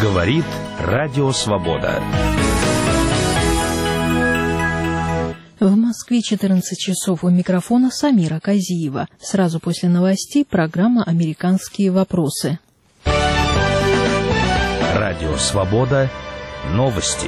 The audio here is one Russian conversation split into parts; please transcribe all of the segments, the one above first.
Говорит Радио Свобода. В Москве 14 часов. У микрофона Самира Казиева. Сразу после новостей программа «Американские вопросы». Радио Свобода. Новости.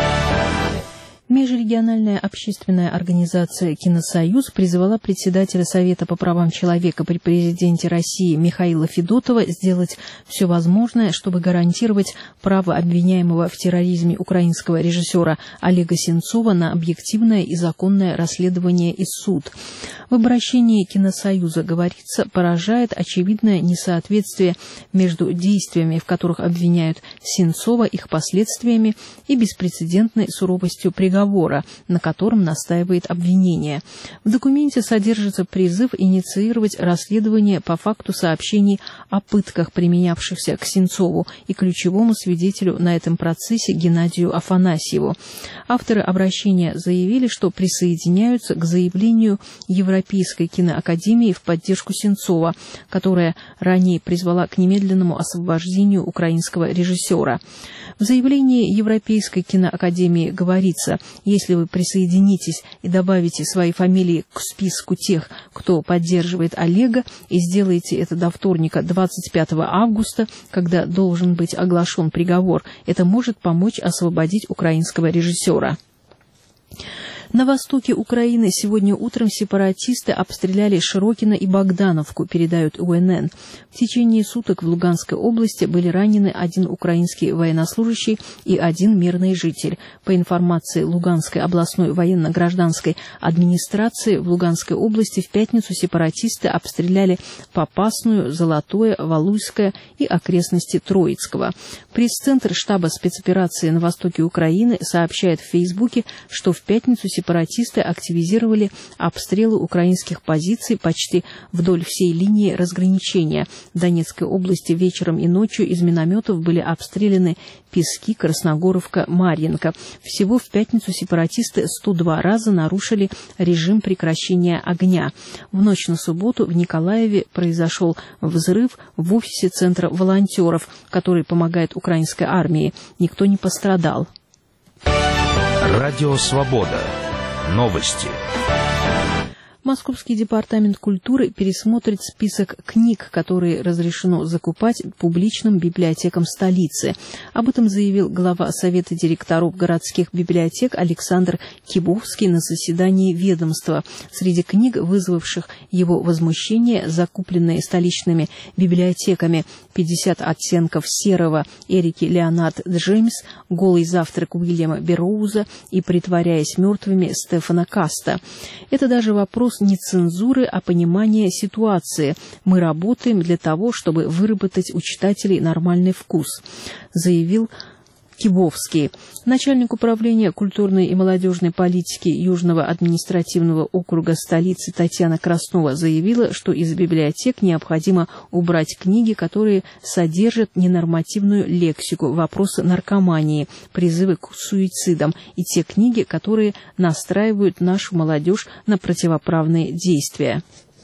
Межрегиональная общественная организация «Киносоюз» призвала председателя Совета по правам человека при президенте России Михаила Федотова сделать все возможное, чтобы гарантировать право обвиняемого в терроризме украинского режиссера Олега Сенцова на объективное и законное расследование и суд. В обращении Киносоюза говорится, поражает очевидное несоответствие между действиями, в которых обвиняют Сенцова, их последствиями и беспрецедентной суровостью приговора, на котором настаивает обвинение. В документе содержится призыв инициировать расследование по факту сообщений о пытках, применявшихся к Сенцову, и ключевому свидетелю на этом процессе Геннадию Афанасьеву. Авторы обращения заявили, что присоединяются к заявлению Европейской киноакадемии в поддержку Сенцова, которая ранее призвала к немедленному освобождению украинского режиссера. В заявлении Европейской киноакадемии говорится: если вы присоединитесь и добавите свои фамилии к списку тех, кто поддерживает Олега, и сделаете это до вторника 25 августа, когда должен быть оглашен приговор, это может помочь освободить украинского режиссера. На востоке Украины сегодня утром сепаратисты обстреляли Широкино и Богдановку, передают УНН. В течение суток в Луганской области были ранены один украинский военнослужащий и один мирный житель. По информации Луганской областной военно-гражданской администрации, в Луганской области в пятницу сепаратисты обстреляли Попасную, Золотое, Валуйское и окрестности Троицкого. Пресс-центр штаба спецоперации на востоке Украины сообщает в Фейсбуке, что в пятницу сепаратисты активизировали обстрелы украинских позиций почти вдоль всей линии разграничения. В Донецкой области вечером и ночью из минометов были обстреляны Пески, Красногоровка, Марьинка. Всего в пятницу сепаратисты 102 раза нарушили режим прекращения огня. В ночь на субботу в Николаеве произошел взрыв в офисе Центра волонтеров, который помогает украинской армии. Никто не пострадал. Радио Свобода. Новости. Московский департамент культуры пересмотрит список книг, которые разрешено закупать публичным библиотекам столицы. Об этом заявил глава Совета директоров городских библиотек Александр Кибовский на заседании ведомства. Среди книг, вызвавших его возмущение, закупленные столичными библиотеками: «50 оттенков серого» Эрики Леонард Джеймс, «Голый завтрак» Уильяма Берроуза и «Притворяясь мертвыми» Стефана Каста. Это даже вопрос не цензуры, а понимания ситуации. Мы работаем для того, чтобы выработать у читателей нормальный вкус, заявил Кибовский. Начальник управления культурной и молодежной политики Южного административного округа столицы Татьяна Краснова заявила, что из библиотек необходимо убрать книги, которые содержат ненормативную лексику, вопросы наркомании, призывы к суицидам, и те книги, которые настраивают нашу молодежь на противоправные действия.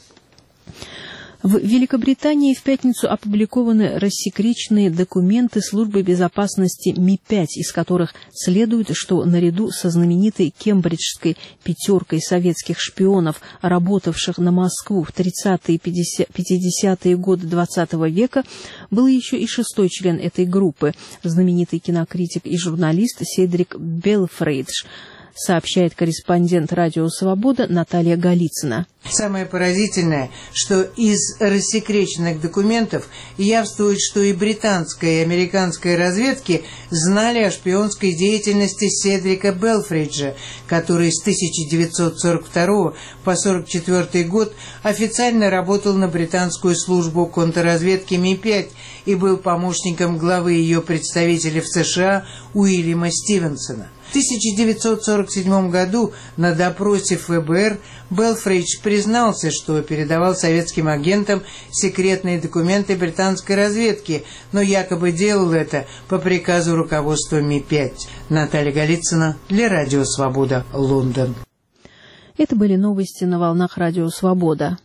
В Великобритании в пятницу опубликованы рассекреченные документы службы безопасности Ми-5, из которых следует, что наряду со знаменитой кембриджской пятеркой советских шпионов, работавших на Москву в 30-е и 50-е годы XX века, был еще и шестой член этой группы, знаменитый кинокритик и журналист Седрик Белфрейдж, сообщает корреспондент «Радио Свобода» Наталья Голицына. Самое поразительное, что из рассекреченных документов явствует, что и британская, и американская разведки знали о шпионской деятельности Седрика Белфриджа, который с 1942 по 1944 год официально работал на британскую службу контрразведки Ми-5 и был помощником главы ее представителя в США Уильяма Стивенсона. В 1947 году на допросе ФБР Белфридж признался, что передавал советским агентам секретные документы британской разведки, но якобы делал это по приказу руководства Ми-5. Наталья Голицына для Радио Свобода, Лондон. Это были новости на волнах Радио Свобода.